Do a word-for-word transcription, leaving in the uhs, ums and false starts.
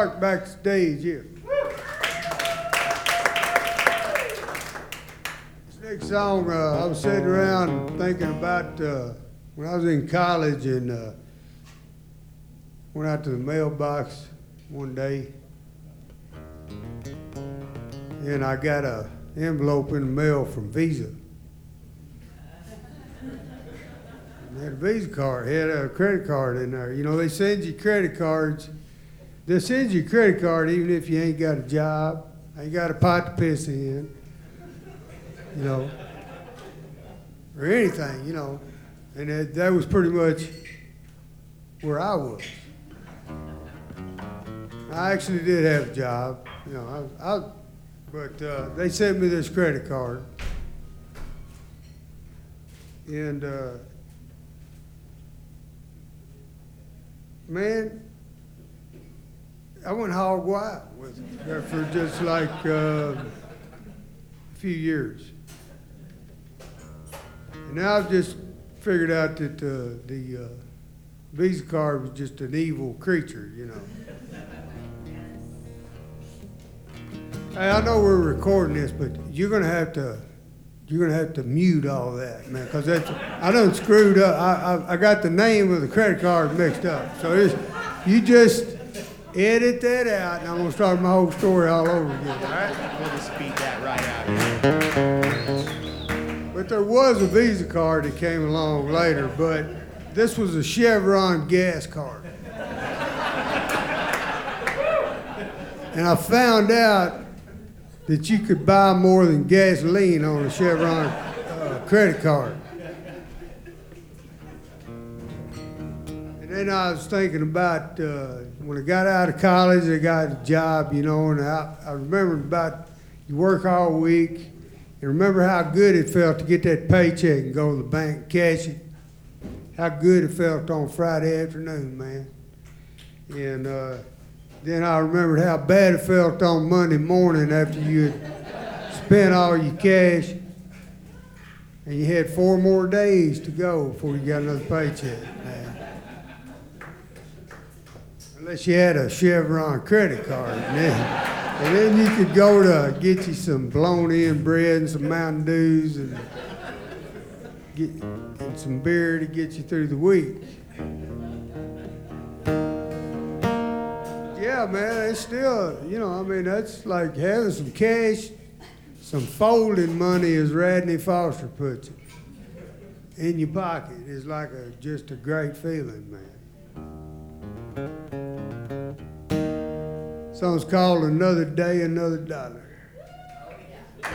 Backstage here. This next song, uh, I was sitting around thinking about uh, when I was in college and uh, went out to the mailbox one day and I got a envelope in the mail from Visa. They had a Visa card, had a credit card in there. You know, they send you credit cards. They send you a credit card even if you ain't got a job, ain't got a pot to piss in, you know, or anything, you know. And that, that was pretty much where I was. I actually did have a job, you know, I, I, but uh, they sent me this credit card. And, uh, man, I went hog wild with it for just like uh, a few years. And now I've just figured out that uh, the uh, Visa card was just an evil creature, you know. Hey, I know we're recording this, but you're gonna have to, you're gonna have to mute all that, man, because that's I done screwed up. I, I I got the name of the credit card mixed up, so it's, you just. Edit that out, and I'm gonna start my whole story all over again. All right, we'll just speed that right out. But there was a Visa card that came along later, but this was a Chevron gas card. And I found out that you could buy more than gasoline on a Chevron uh, credit card. And then I was thinking about uh, when I got out of college, I got a job, you know, and I, I remember about you work all week, and remember how good it felt to get that paycheck and go to the bank and cash it. How good it felt on Friday afternoon, man. And uh, then I remembered how bad it felt on Monday morning after you had spent all your cash, and you had four more days to go before you got another paycheck, man. Unless you had a Chevron credit card. And then, and then you could go to get you some blown-in bread and some Mountain Dews and, get, and some beer to get you through the week. Yeah, man, it's still, you know, I mean, that's like having some cash, some folding money, as Radney Foster puts it, in your pocket is like a, just a great feeling, man. Song's called Another Day, Another Dollar.